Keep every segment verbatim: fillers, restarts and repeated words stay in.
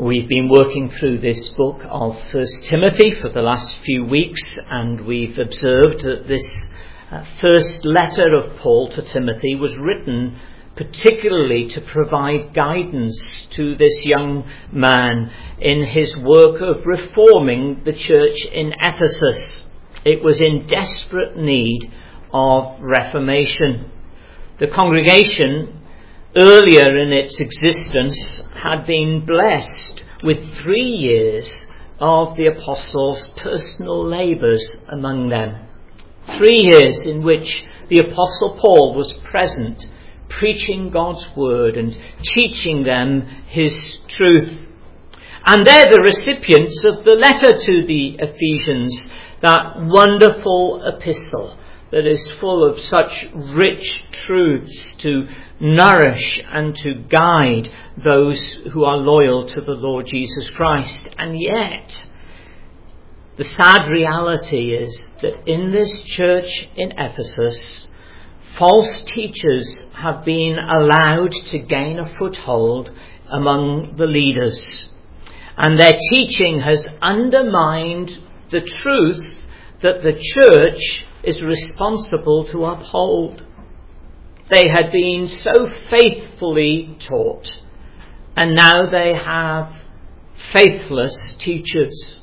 We've been working through this book of First Timothy for the last few weeks, and we've observed that this uh, first letter of Paul to Timothy was written particularly to provide guidance to this young man in his work of reforming the church in Ephesus. It was in desperate need of reformation. The congregation, earlier in its existence, had been blessed with three years of the apostles' personal labours among them. Three years in which the apostle Paul was present, preaching God's word and teaching them his truth. And they're the recipients of the letter to the Ephesians, that wonderful epistle that is full of such rich truths to nourish and to guide those who are loyal to the Lord Jesus Christ. And yet, the sad reality is that in this church in Ephesus, false teachers have been allowed to gain a foothold among the leaders. And their teaching has undermined the truth that the church is responsible to uphold. They had been so faithfully taught, and now they have faithless teachers.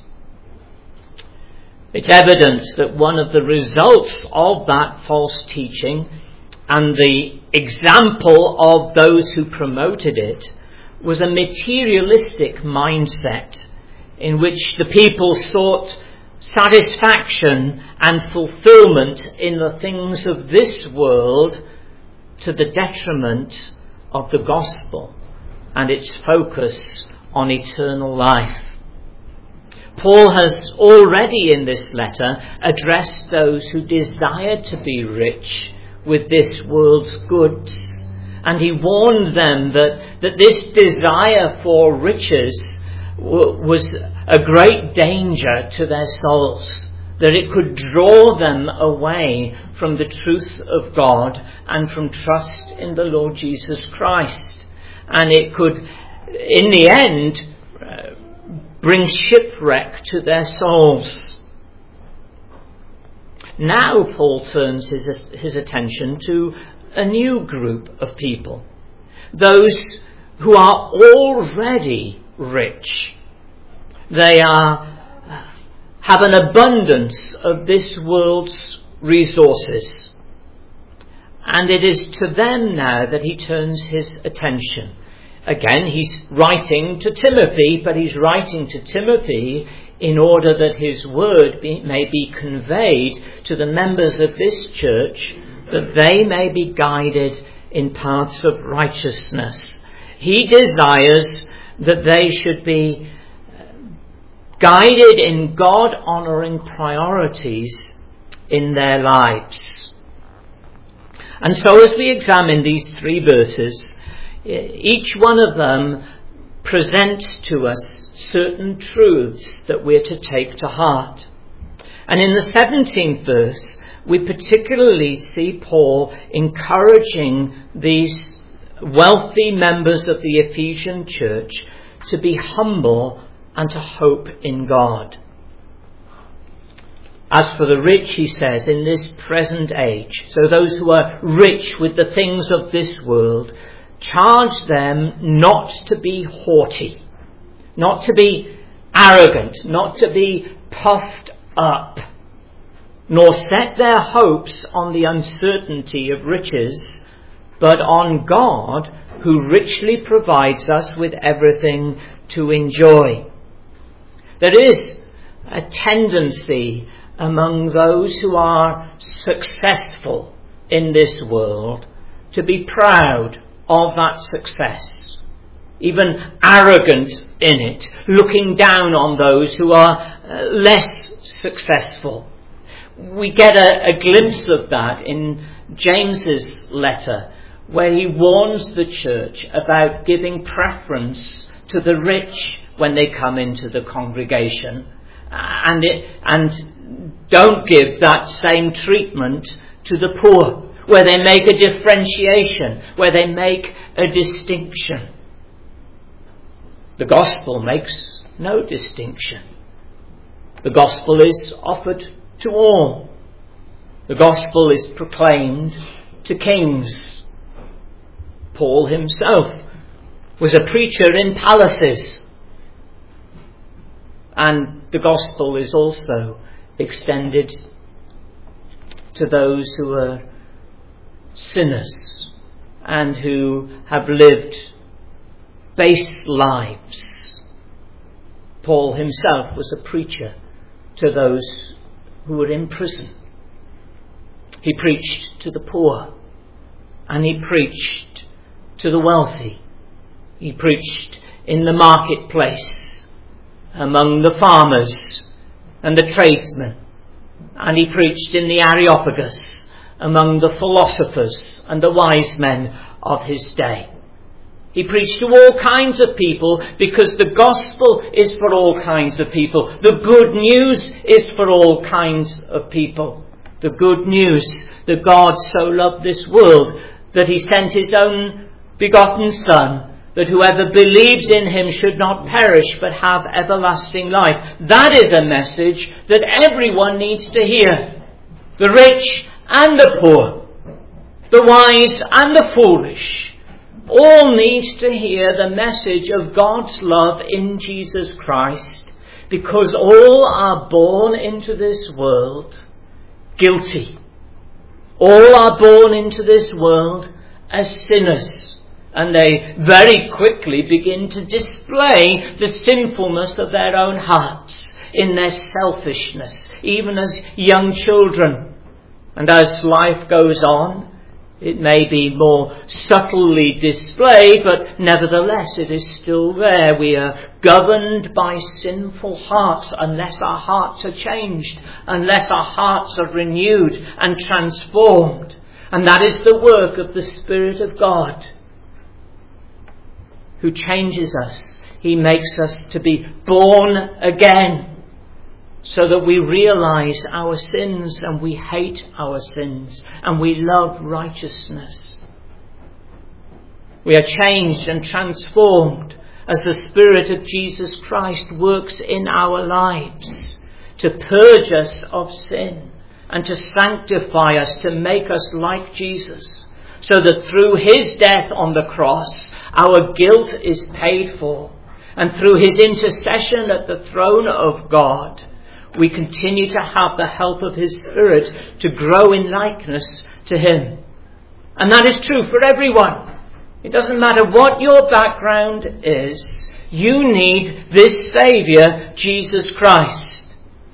It's evident that one of the results of that false teaching and the example of those who promoted it was a materialistic mindset in which the people sought satisfaction and fulfillment in the things of this world to the detriment of the gospel and its focus on eternal life. Paul has already in this letter addressed those who desired to be rich with this world's goods, and he warned them that, that this desire for riches w- was a great danger to their souls, that it could draw them away from the truth of God and from trust in the Lord Jesus Christ. And it could, in the end, uh, bring shipwreck to their souls. Now Paul turns his, his attention to a new group of people, those who are already rich. They are have an abundance of this world's resources. And it is to them now that he turns his attention. Again, he's writing to Timothy, but he's writing to Timothy in order that his word be, may be conveyed to the members of this church, that they may be guided in paths of righteousness. He desires that they should be guided in God-honouring priorities in their lives. And so as we examine these three verses, each one of them presents to us certain truths that we're to take to heart. And in the seventeenth verse, we particularly see Paul encouraging these wealthy members of the Ephesian church to be humble and to hope in God. As for the rich, he says, in this present age, so those who are rich with the things of this world, charge them not to be haughty, not to be arrogant, not to be puffed up, nor set their hopes on the uncertainty of riches, but on God, who richly provides us with everything to enjoy. There is a tendency among those who are successful in this world to be proud of that success, even arrogant in it, looking down on those who are uh, less successful. We get a, a glimpse of that in James's letter, where he warns the church about giving preference to the rich when they come into the congregation, and it, and don't give that same treatment to the poor, where they make a differentiation, where they make a distinction. The gospel makes no distinction. The gospel is offered to all. The gospel is proclaimed to kings. Paul himself was a preacher in palaces. And the gospel is also extended to those who are sinners and who have lived base lives. Paul himself was a preacher to those who were in prison. He preached to the poor, and he preached to the wealthy. He preached in the marketplace, among the farmers and the tradesmen, and he preached in the Areopagus, among the philosophers and the wise men of his day. He preached to all kinds of people because the gospel is for all kinds of people. The good news is for all kinds of people. The good news that God so loved this world that he sent his own begotten Son, that whoever believes in him should not perish but have everlasting life. That is a message that everyone needs to hear. The rich and the poor, the wise and the foolish, all need to hear the message of God's love in Jesus Christ, because all are born into this world guilty. All are born into this world as sinners, and they very quickly begin to display the sinfulness of their own hearts in their selfishness, even as young children. And as life goes on, it may be more subtly displayed, but nevertheless it is still there. We are governed by sinful hearts unless our hearts are changed, unless our hearts are renewed and transformed. And that is the work of the Spirit of God, who changes us. He makes us to be born again, so that we realize our sins and we hate our sins and we love righteousness. We are changed and transformed as the Spirit of Jesus Christ works in our lives to purge us of sin and to sanctify us, to make us like Jesus, so that through his death on the cross our guilt is paid for, and through his intercession at the throne of God we continue to have the help of his Spirit to grow in likeness to him. And that is true for everyone. It doesn't matter what your background is. You need this Saviour, Jesus Christ.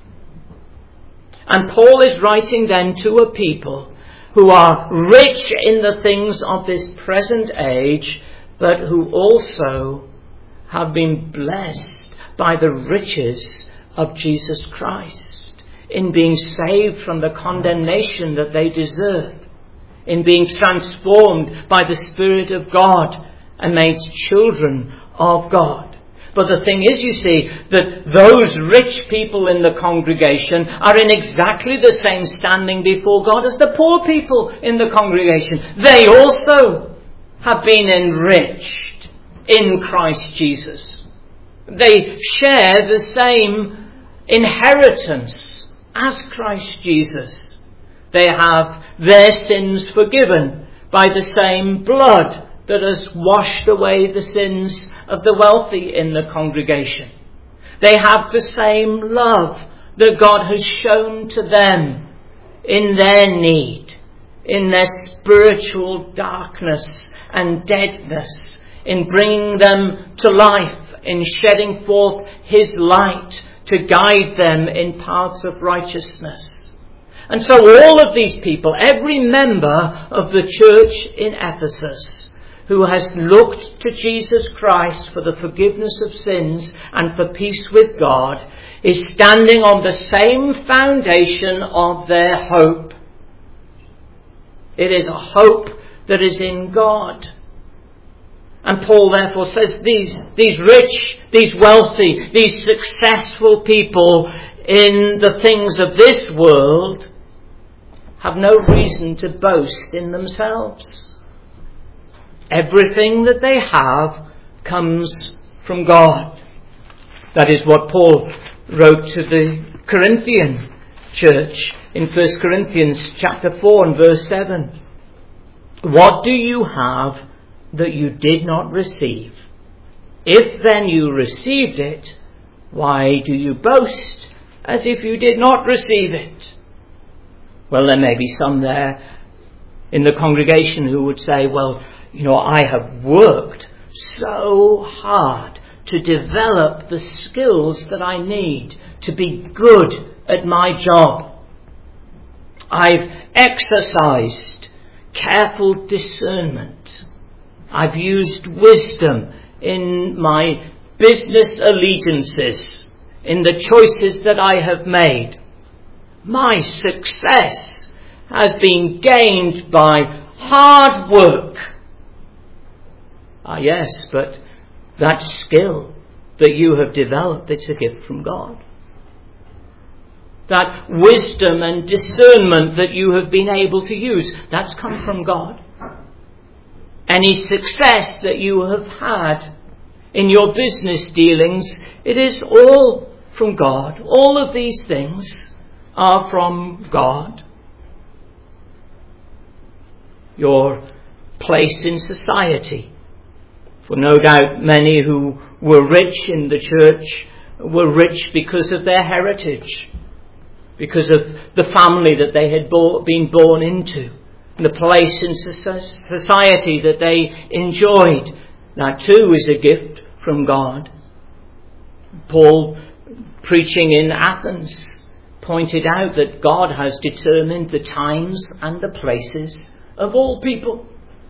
And Paul is writing then to a people who are rich in the things of this present age, but who also have been blessed by the riches of Jesus Christ, in being saved from the condemnation that they deserve, in being transformed by the Spirit of God and made children of God. But the thing is, you see, that those rich people in the congregation are in exactly the same standing before God as the poor people in the congregation. They also have been enriched in Christ Jesus. They share the same inheritance as Christ Jesus. They have their sins forgiven by the same blood that has washed away the sins of the wealthy in the congregation. They have the same love that God has shown to them in their need, in their spiritual darkness and deadness, in bringing them to life, in shedding forth his light to guide them in paths of righteousness. And so all of these people, every member of the church in Ephesus who has looked to Jesus Christ for the forgiveness of sins and for peace with God, is standing on the same foundation of their hope. It is a hope that is in God. And Paul therefore says these, these rich, these wealthy, these successful people in the things of this world have no reason to boast in themselves. Everything that they have comes from God. That is what Paul wrote to the Corinthian church in First Corinthians chapter four and verse seven. What do you have that you did not receive? If then you received it, why do you boast as if you did not receive it? Well, there may be some there in the congregation who would say, well, you know, I have worked so hard to develop the skills that I need to be good at my job. I've exercised careful discernment. I've used wisdom in my business allegiances, in the choices that I have made. My success has been gained by hard work. Ah, yes, but that skill that you have developed, it's a gift from God. That wisdom and discernment that you have been able to use, that's come from God. Any success that you have had in your business dealings, it is all from God. All of these things are from God. Your place in society. For no doubt many who were rich in the church were rich because of their heritage, because of the family that they had bo- been born into, the place in society that they enjoyed. That too is a gift from God. Paul, preaching in Athens, pointed out that God has determined the times and the places of all people.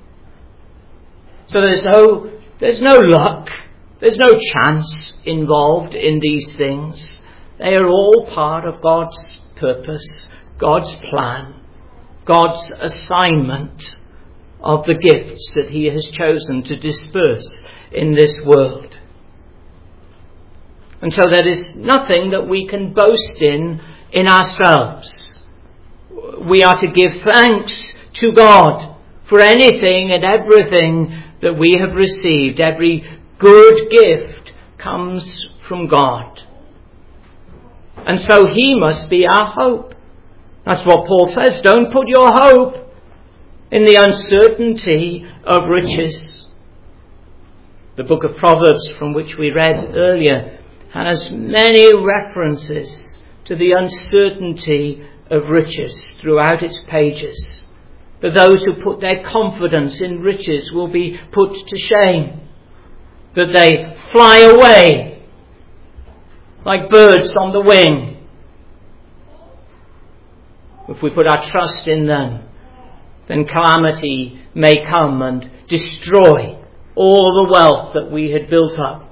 So there's no, there's no luck, there's no chance involved in these things. They are all part of God's purpose, God's plan, God's assignment of the gifts that he has chosen to disperse in this world. And so there is nothing that we can boast in in ourselves. We are to give thanks to God for anything and everything that we have received. Every good gift comes from God. And so he must be our hope. That's what Paul says. Don't put your hope in the uncertainty of riches. The book of Proverbs, from which we read earlier, has many references to the uncertainty of riches throughout its pages. That those who put their confidence in riches will be put to shame. That they fly away like birds on the wing. If we put our trust in them, then calamity may come and destroy all the wealth that we had built up.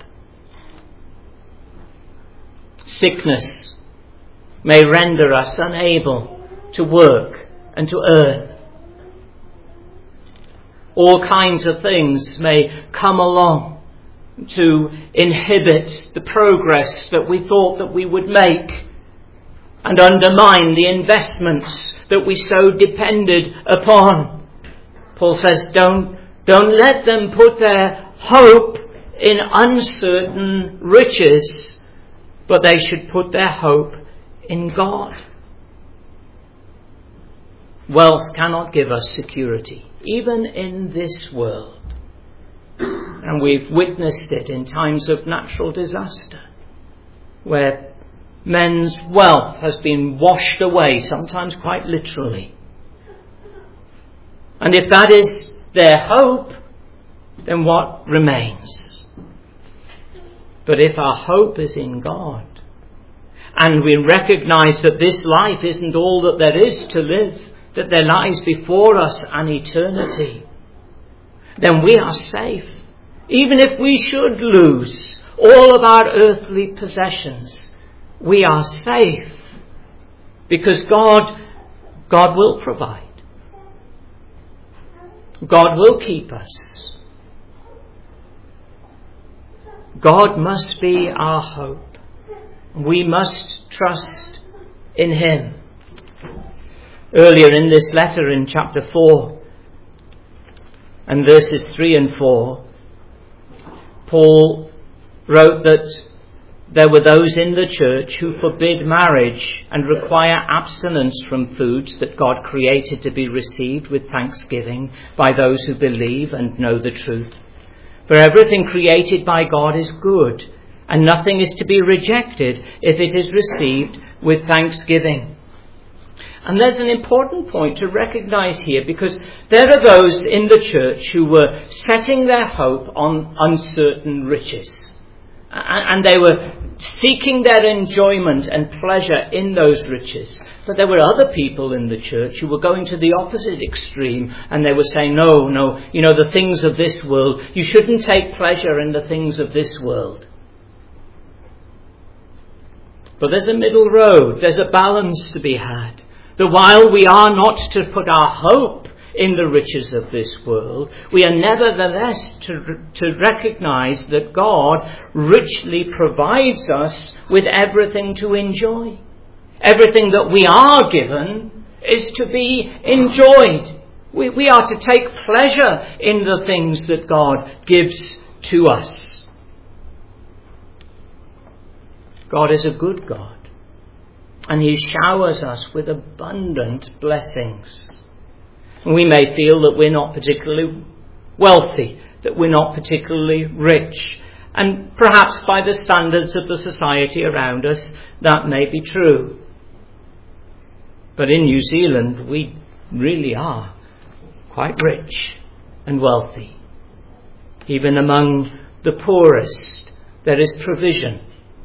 Sickness may render us unable to work and to earn. All kinds of things may come along to inhibit the progress that we thought that we would make and undermine the investments that we so depended upon. Paul says, don't, don't let them put their hope in uncertain riches, but they should put their hope in God. Wealth cannot give us security, even in this world. And we've witnessed it in times of natural disaster, where men's wealth has been washed away, sometimes quite literally. And if that is their hope, then what remains? But if our hope is in God, and we recognize that this life isn't all that there is to live, that there lies before us an eternity, then we are safe. Even if we should lose all of our earthly possessions, we are safe, because God, God will provide. God will keep us. God must be our hope. We must trust in him. Earlier in this letter, in chapter four and verses three and four, Paul wrote that there were those in the church who forbid marriage and require abstinence from foods that God created to be received with thanksgiving by those who believe and know the truth. For everything created by God is good, and nothing is to be rejected if it is received with thanksgiving. And there's an important point to recognize here, because there are those in the church who were setting their hope on uncertain riches. And they were seeking their enjoyment and pleasure in those riches. But there were other people in the church who were going to the opposite extreme, and they were saying, no, no, you know, the things of this world, you shouldn't take pleasure in the things of this world. But there's a middle road, there's a balance to be had. That while we are not to put our hope in the riches of this world, we are nevertheless to, to recognize that God richly provides us with everything to enjoy. Everything that we are given is to be enjoyed. We, we are to take pleasure in the things that God gives to us. God is a good God. And he showers us with abundant blessings. We may feel that we're not particularly wealthy, that we're not particularly rich. And perhaps by the standards of the society around us, that may be true. But in New Zealand, we really are quite rich and wealthy. Even among the poorest, there is provision.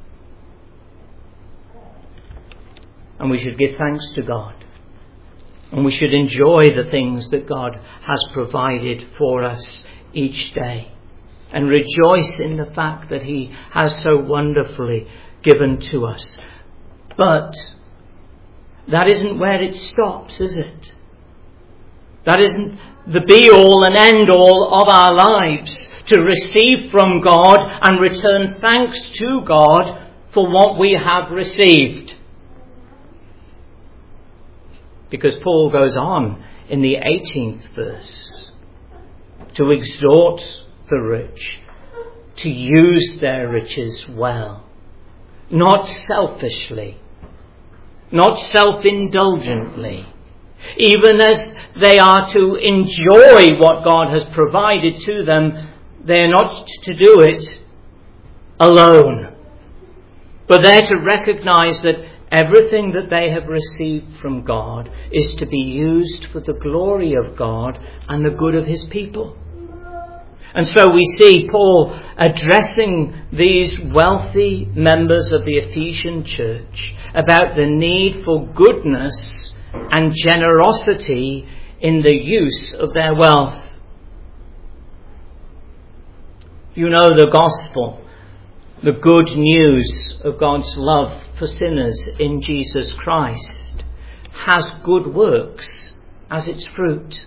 And we should give thanks to God. And we should enjoy the things that God has provided for us each day. And rejoice in the fact that he has so wonderfully given to us. But that isn't where it stops, is it? That isn't the be-all and end-all of our lives, to receive from God and return thanks to God for what we have received. Because Paul goes on in the eighteenth verse to exhort the rich to use their riches well, not selfishly, not self-indulgently, even as they are to enjoy what God has provided to them. They are not to do it alone, but they're to recognize that everything that they have received from God is to be used for the glory of God and the good of his people. And so we see Paul addressing these wealthy members of the Ephesian church about the need for goodness and generosity in the use of their wealth. You know the gospel, the good news of God's love for sinners in Jesus Christ, has good works as its fruit.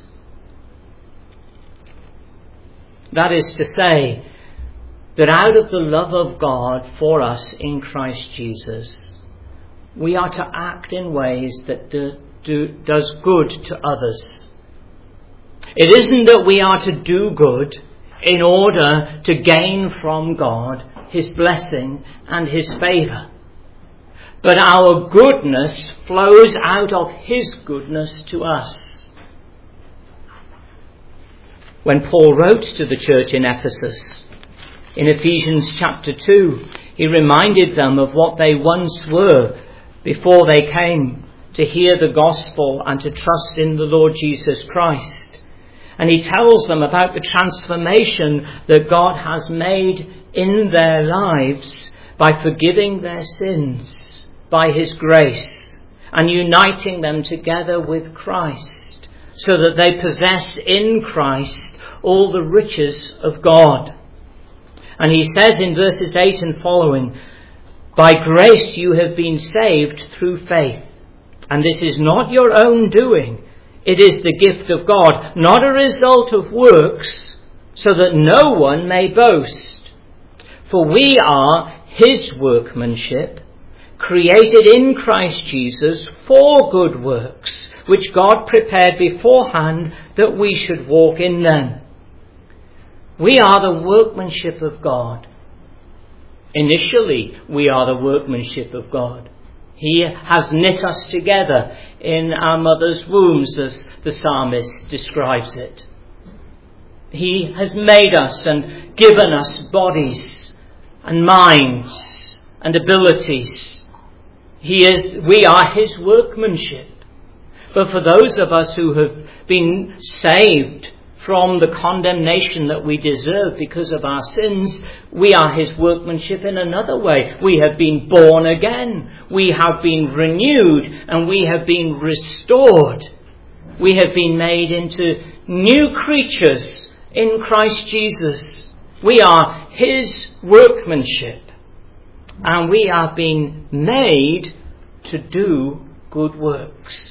That is to say, that out of the love of God for us in Christ Jesus, we are to act in ways that do, do, does good to others. It isn't that we are to do good in order to gain from God his blessing and his favour. But our goodness flows out of his goodness to us. When Paul wrote to the church in Ephesus, in Ephesians chapter two, he reminded them of what they once were before they came to hear the gospel and to trust in the Lord Jesus Christ. And he tells them about the transformation that God has made in their lives by forgiving their sins by his grace and uniting them together with Christ, so that they possess in Christ all the riches of God. And he says in verses eight and following, by grace you have been saved through faith, and this is not your own doing, it is the gift of God, not a result of works, so that no one may boast. For we are his workmanship, created in Christ Jesus for good works, which God prepared beforehand that we should walk in them. We are the workmanship of God. Initially, we are the workmanship of God. He has knit us together in our mother's wombs, as the psalmist describes it. He has made us and given us bodies and minds and abilities. He is, we are his workmanship. But for those of us who have been saved from the condemnation that we deserve because of our sins, we are his workmanship in another way. We have been born again. We have been renewed and we have been restored. We have been made into new creatures in Christ Jesus. We are his workmanship and we are being made to do good works.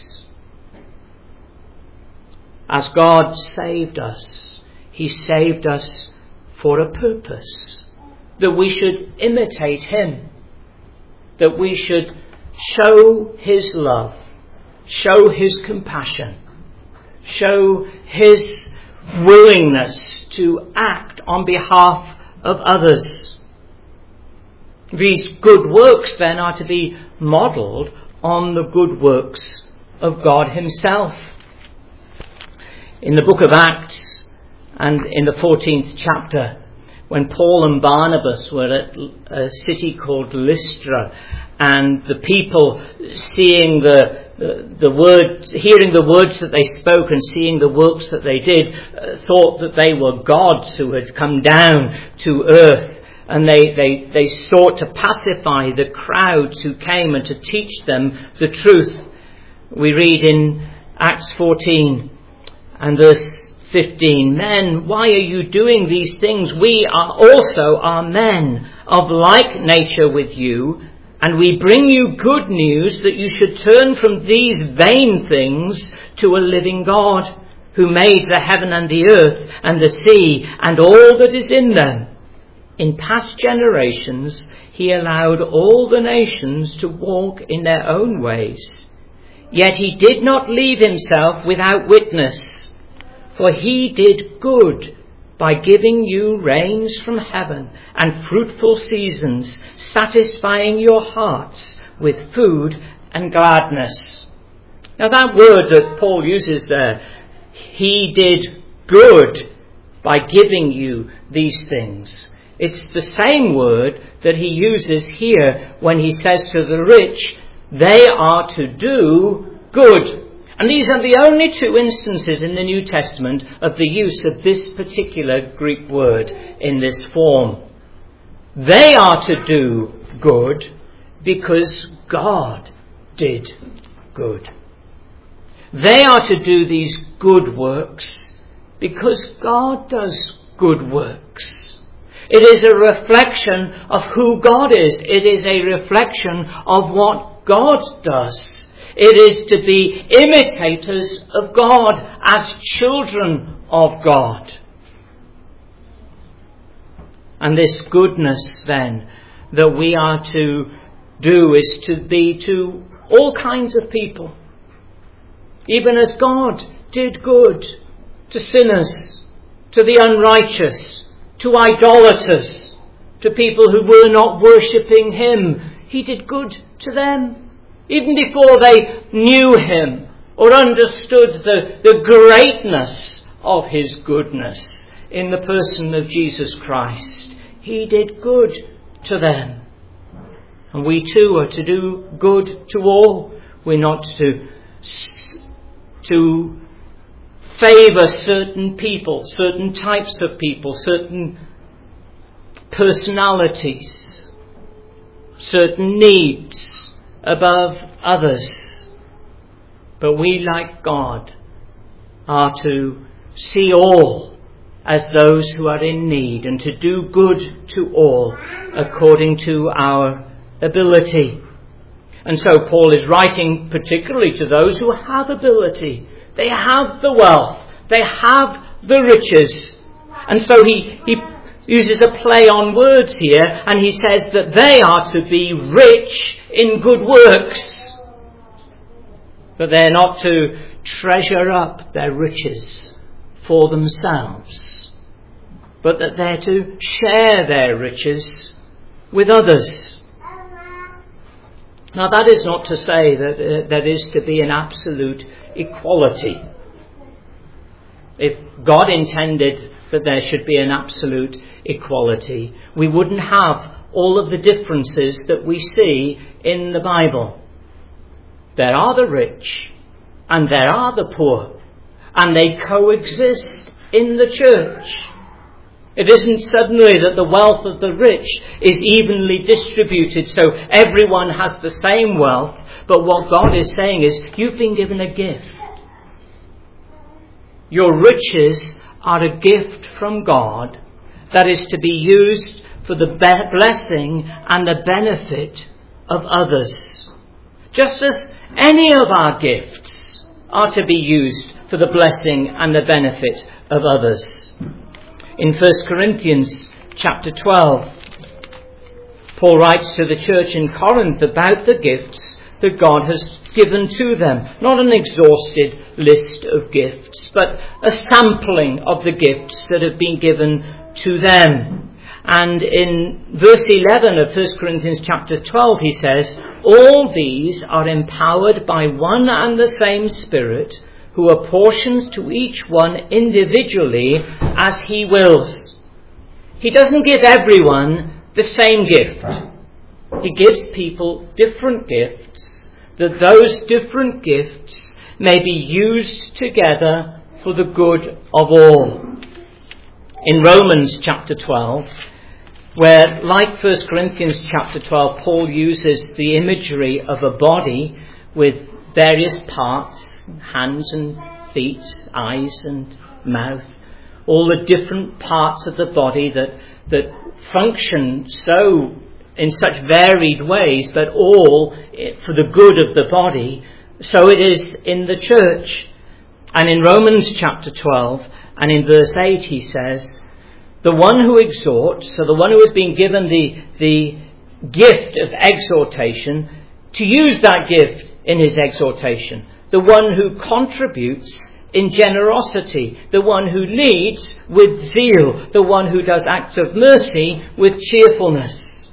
As God saved us, he saved us for a purpose, that we should imitate him, that we should show his love, show his compassion, show his willingness to act on behalf of others. These good works then are to be modelled on the good works of God himself. In the book of Acts and in the fourteenth chapter, when Paul and Barnabas were at a city called Lystra, and the people seeing the, the, the words, hearing the words that they spoke and seeing the works that they did, uh, thought that they were gods who had come down to earth. And they, they, they sought to pacify the crowds who came and to teach them the truth. We read in Acts fourteen and verse fifteen, "Men, why are you doing these things? We are also are men of like nature with you, and we bring you good news that you should turn from these vain things to a living God, who made the heaven and the earth and the sea and all that is in them. In past generations, he allowed all the nations to walk in their own ways. Yet he did not leave himself without witness, for he did good by giving you rains from heaven and fruitful seasons, satisfying your hearts with food and gladness." Now that word that Paul uses there, he did good by giving you these things. It's the same word that he uses here when he says to the rich, they are to do good. And these are the only two instances in the New Testament of the use of this particular Greek word in this form. They are to do good because God did good. They are to do these good works because God does good works. It is a reflection of who God is. It is a reflection of what God does. It is to be imitators of God as children of God. And this goodness then that we are to do is to be to all kinds of people. Even as God did good to sinners, to the unrighteous, to idolaters, to people who were not worshipping him. He did good to them. Even before they knew him or understood the, the greatness of his goodness in the person of Jesus Christ, he did good to them. And we too are to do good to all. We're not to, to favour certain people, certain types of people, certain personalities, certain needs above others. But we, like God, are to see all as those who are in need and to do good to all according to our ability. And so Paul is writing particularly to those who have ability. They have the wealth. They have the riches. And so he, he uses a play on words here, and he says that they are to be rich in good works. But they're not to treasure up their riches for themselves, but that they're to share their riches with others. Now that is not to say that uh, there is to be an absolute equality. If God intended that there should be an absolute equality, we wouldn't have all of the differences that we see in the Bible. There are the rich and there are the poor, and they coexist in the church. It isn't suddenly that the wealth of the rich is evenly distributed so everyone has the same wealth, but what God is saying is, you've been given a gift. Your riches are a gift from God that is to be used for the be- blessing and the benefit of others. Just as any of our gifts are to be used for the blessing and the benefit of others. In First Corinthians chapter twelve, Paul writes to the church in Corinth about the gifts that God has given to them. Not an exhausted list of gifts, but a sampling of the gifts that have been given to them. And in verse eleven of First Corinthians chapter twelve he says, all these are empowered by one and the same Spirit, who apportions to each one individually as he wills. He doesn't give everyone the same gift. He gives people different gifts, that those different gifts may be used together for the good of all. In Romans chapter twelve, where, like First Corinthians chapter twelve, Paul uses the imagery of a body with various parts, hands and feet, eyes and mouth, all the different parts of the body that that function so in such varied ways, but all for the good of the body. So it is in the church. And in Romans chapter twelve and in verse eight he says, the one who exhorts, so the one who has been given the, the gift of exhortation, to use that gift in his exhortation. The one who contributes in generosity. The one who leads with zeal. The one who does acts of mercy with cheerfulness.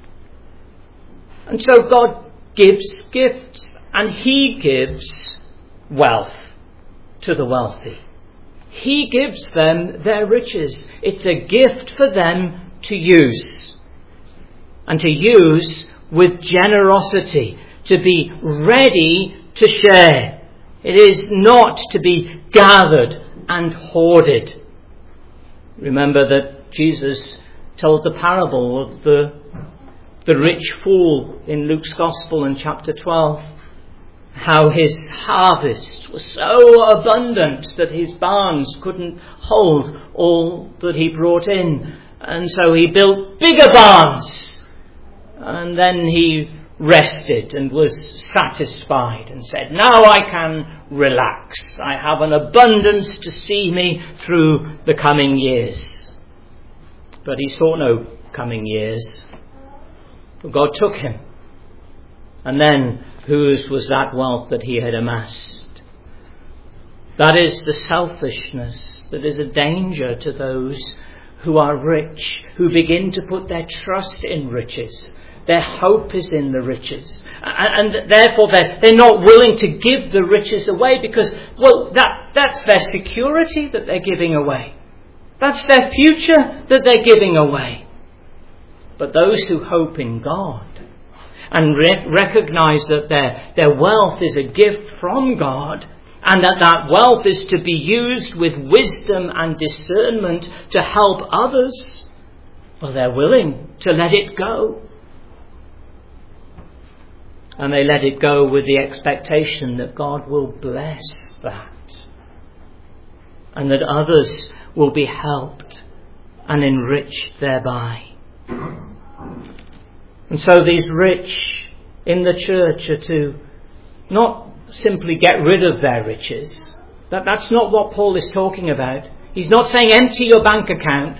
And so God gives gifts, and he gives wealth to the wealthy. He gives them their riches. It's a gift for them to use. And to use with generosity. To be ready to share. It is not to be gathered and hoarded. Remember that Jesus told the parable of the, the rich fool in Luke's Gospel in chapter twelve. How his harvest was so abundant that his barns couldn't hold all that he brought in. And so he built bigger barns. And then he rested and was satisfied and said, now I can relax. I have an abundance to see me through the coming years. But he saw no coming years. God took him. And then whose was that wealth that he had amassed? That is the selfishness that is a danger to those who are rich, who begin to put their trust in riches. Their hope is in the riches. And, and therefore they're, they're not willing to give the riches away because, well, that, that's their security that they're giving away. That's their future that they're giving away. But those who hope in God and re- recognize that their, their wealth is a gift from God and that that wealth is to be used with wisdom and discernment to help others, well, they're willing to let it go. And they let it go with the expectation that God will bless that and that others will be helped and enriched thereby. And so these rich in the church are to not simply get rid of their riches. That, that's not what Paul is talking about. He's not saying empty your bank account.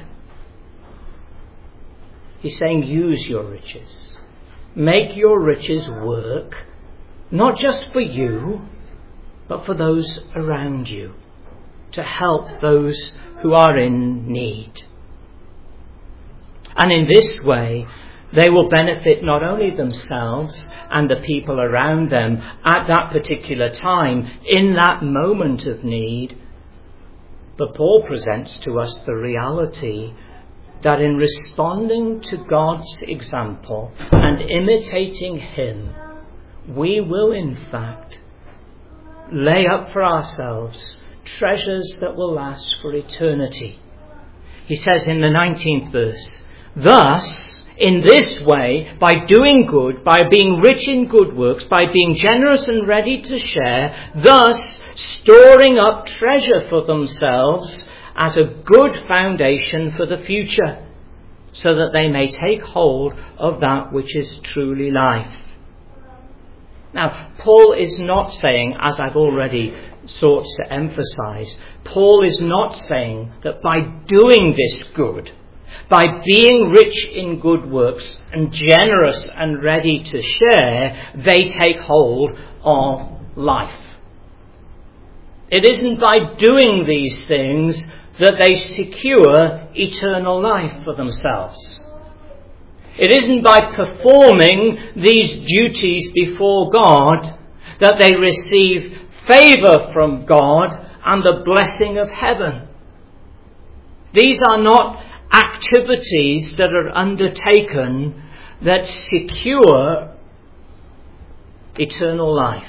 He's saying use your riches. Make your riches work, not just for you, but for those around you, to help those who are in need. And in this way, they will benefit not only themselves and the people around them at that particular time, in that moment of need, but Paul presents to us the reality that in responding to God's example and imitating him, we will in fact lay up for ourselves treasures that will last for eternity. He says in the nineteenth verse, thus, in this way, by doing good, by being rich in good works, by being generous and ready to share, thus storing up treasure for themselves as a good foundation for the future, so that they may take hold of that which is truly life. Now, Paul is not saying, as I've already sought to emphasize, Paul is not saying that by doing this good, by being rich in good works and generous and ready to share, they take hold of life. It isn't by doing these things that they secure eternal life for themselves. It isn't by performing these duties before God that they receive favour from God and the blessing of heaven. These are not activities that are undertaken that secure eternal life.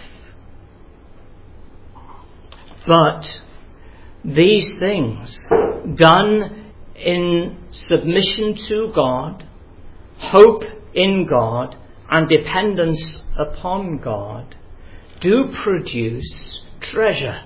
But these things, done in submission to God, hope in God, and dependence upon God, do produce treasure.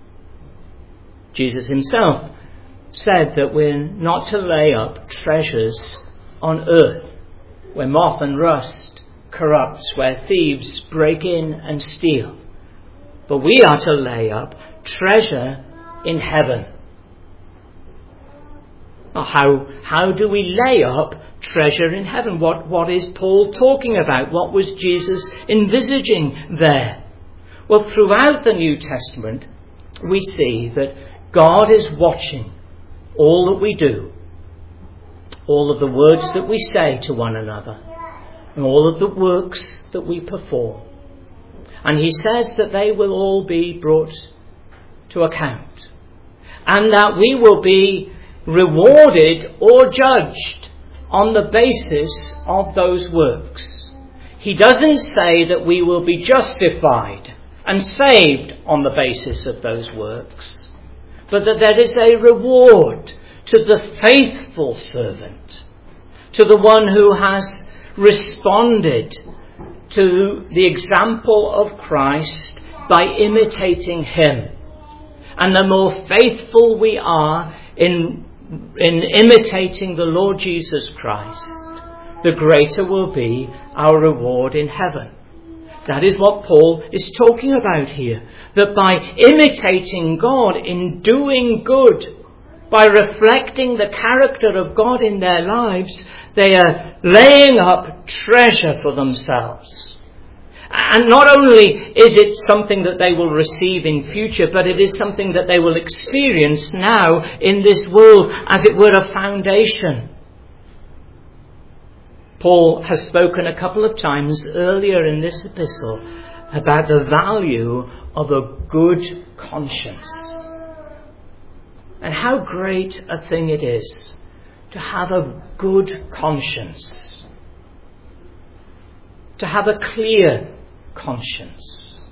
Jesus himself said that we're not to lay up treasures on earth, where moth and rust corrupts, where thieves break in and steal. But we are to lay up treasure in heaven. Now, how, how do we lay up treasure in heaven? What, what is Paul talking about? What was Jesus envisaging there? Well, throughout the New Testament, we see that God is watching all that we do, all of the words that we say to one another, and all of the works that we perform. And he says that they will all be brought to account, and that we will be rewarded or judged on the basis of those works. He doesn't say that we will be justified and saved on the basis of those works, but that there is a reward to the faithful servant, to the one who has responded to the example of Christ by imitating him. And the more faithful we are in, in imitating the Lord Jesus Christ, the greater will be our reward in heaven. That is what Paul is talking about here. That by imitating God in doing good, by reflecting the character of God in their lives, they are laying up treasure for themselves. And not only is it something that they will receive in future, but it is something that they will experience now in this world, as it were a foundation. Paul has spoken a couple of times earlier in this epistle about the value of a good conscience. And how great a thing it is to have a good conscience. To have a clear conscience.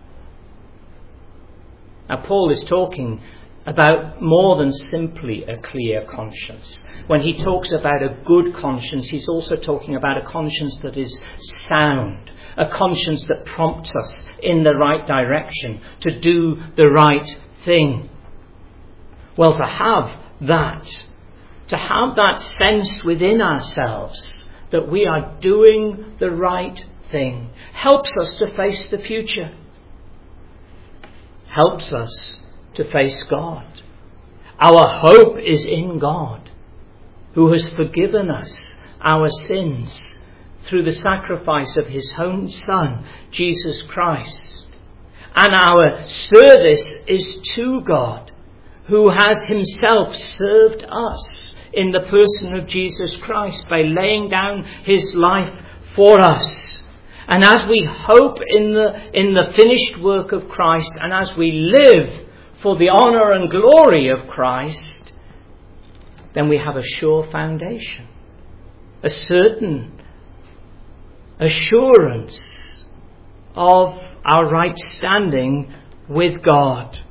Now, Paul is talking about more than simply a clear conscience. When he talks about a good conscience, he's also talking about a conscience that is sound, a conscience that prompts us in the right direction, to do the right thing. Well, to have that, to have that sense within ourselves that we are doing the right thing, helps us to face the future, helps us to face God. Our hope is in God, who has forgiven us our sins through the sacrifice of his own Son, Jesus Christ. And our service is to God, who has himself served us in the person of Jesus Christ by laying down his life for us. And as we hope in the, in the finished work of Christ, and as we live for the honour and glory of Christ, then we have a sure foundation, a certain assurance of our right standing with God.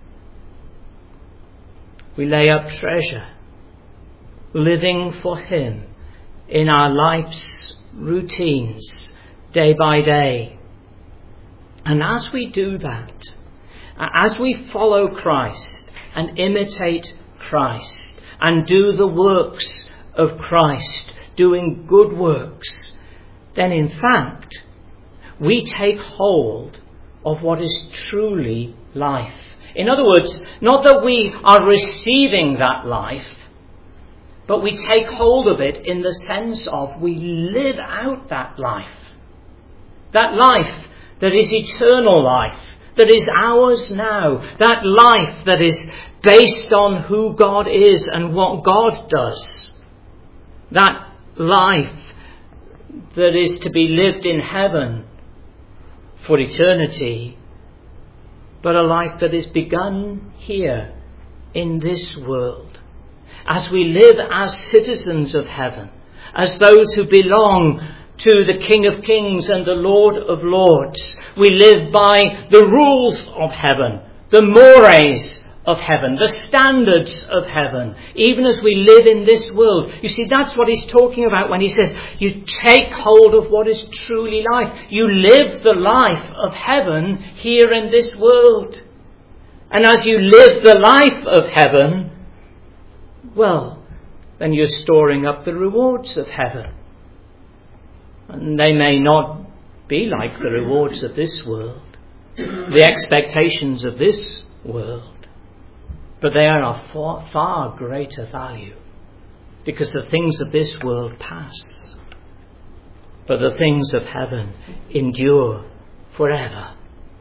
We lay up treasure, living for him in our life's routines, day by day. And as we do that, as we follow Christ and imitate Christ and do the works of Christ, doing good works, then in fact we take hold of what is truly life. In other words, not that we are receiving that life, but we take hold of it in the sense of we live out that life. That life that is eternal life, that is ours now. That life that is based on who God is and what God does. That life that is to be lived in heaven for eternity, but a life that is begun here in this world. As we live as citizens of heaven, as those who belong to the King of Kings and the Lord of Lords, we live by the rules of heaven, the mores of heaven, the standards of heaven, even as we live in this world. You see, that's what he's talking about when he says you take hold of what is truly life. You live the life of heaven here in this world. And as you live the life of heaven, well, then you're storing up the rewards of heaven. And they may not be like the rewards of this world, the expectations of this world. But they are of far, far greater value, because the things of this world pass, but the things of heaven endure forever.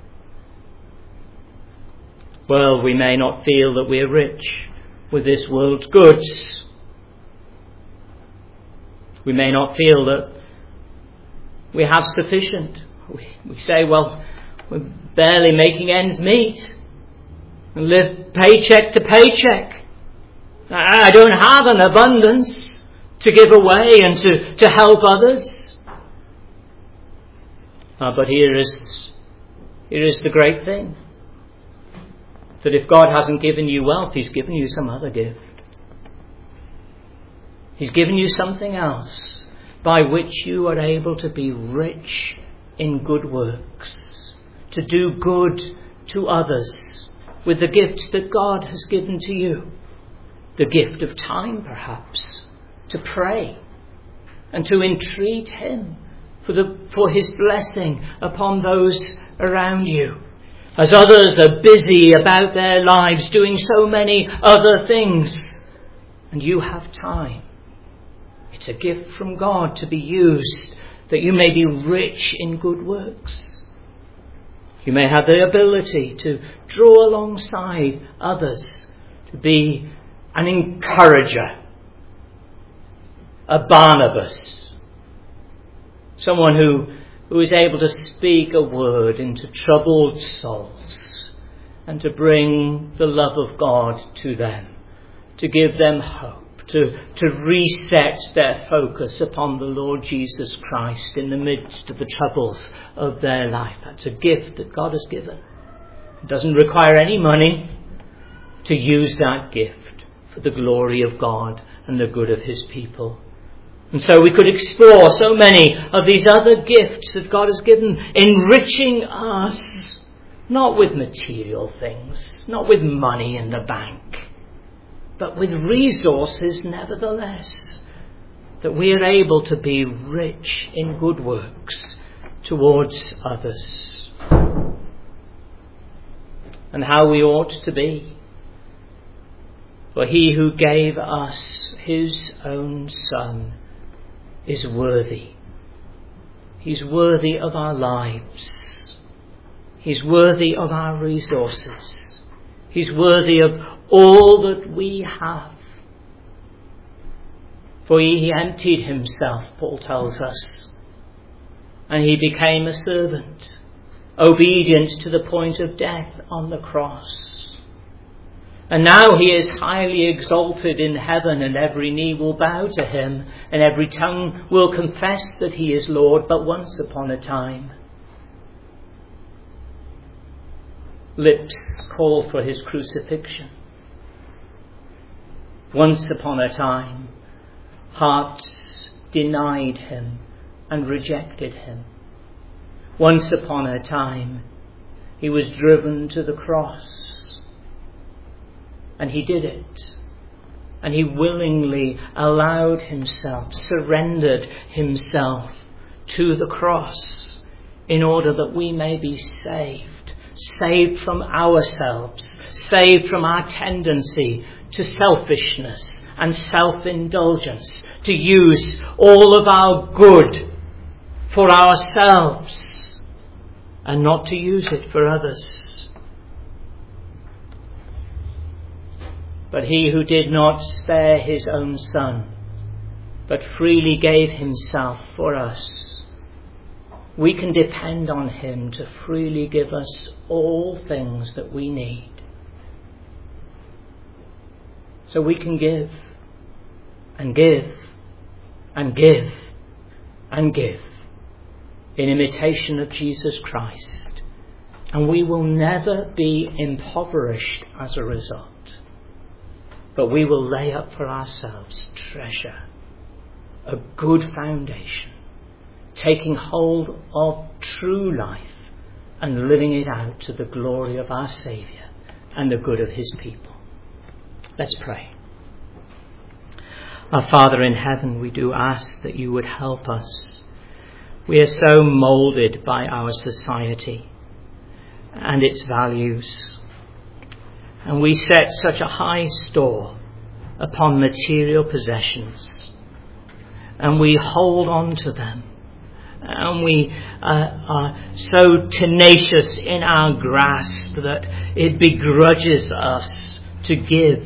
Well, we may not feel that we are rich with this world's goods. We may not feel that we have sufficient. We, we say, well, we're barely making ends meet. And live paycheck to paycheck. I don't have an abundance to give away and to, to help others. Uh, but here is, here is the great thing. That if God hasn't given you wealth, he's given you some other gift. He's given you something else by which you are able to be rich in good works, to do good to others, with the gifts that God has given to you. The gift of time, perhaps, to pray and to entreat him for the for his blessing upon those around you. As others are busy about their lives doing so many other things, and you have time. It's a gift from God to be used that you may be rich in good works. You may have the ability to draw alongside others, to be an encourager, a Barnabas, someone who, who is able to speak a word into troubled souls and to bring the love of God to them, to give them hope, to, to reset their focus upon the Lord Jesus Christ in the midst of the troubles of their life. That's a gift that God has given. It doesn't require any money to use that gift for the glory of God and the good of his people. And so we could explore so many of these other gifts that God has given, enriching us, not with material things, not with money in the bank, but with resources nevertheless, that we are able to be rich in good works towards others. And how we ought to be. For he who gave us his own Son is worthy. He's worthy of our lives. He's worthy of our resources. He's worthy of all that we have. For he emptied himself, Paul tells us, and he became a servant, obedient to the point of death on the cross. And now he is highly exalted in heaven, and every knee will bow to him, and every tongue will confess that he is Lord. But once upon a time, lips called for his crucifixion. Once upon a time, hearts denied him and rejected him. Once upon a time, he was driven to the cross. And he did it. And he willingly allowed himself, surrendered himself to the cross in order that we may be saved. Saved from ourselves. Saved from our tendency to selfishness and self-indulgence, to use all of our good for ourselves and not to use it for others. But he who did not spare his own son, but freely gave himself for us, we can depend on him to freely give us all things that we need. So we can give and give and give and give in imitation of Jesus Christ. And we will never be impoverished as a result. But we will lay up for ourselves treasure, a good foundation, taking hold of true life and living it out to the glory of our Saviour and the good of his people. Let's pray. Our Father in heaven, we do ask that you would help us. We are so moulded by our society and its values, and we set such a high store upon material possessions, and we hold on to them, and we uh, are so tenacious in our grasp that it begrudges us to give.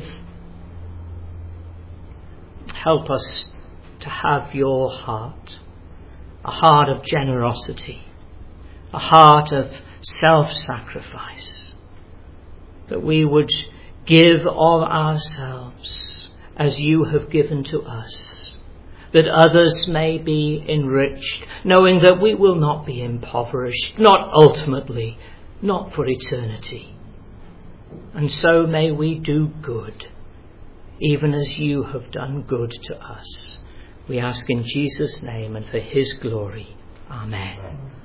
Help us to have your heart, a heart of generosity, a heart of self-sacrifice, that we would give of ourselves as you have given to us, that others may be enriched, knowing that we will not be impoverished, not ultimately, not for eternity. And so may we do good, even as you have done good to us. We ask in Jesus' name and for his glory. Amen.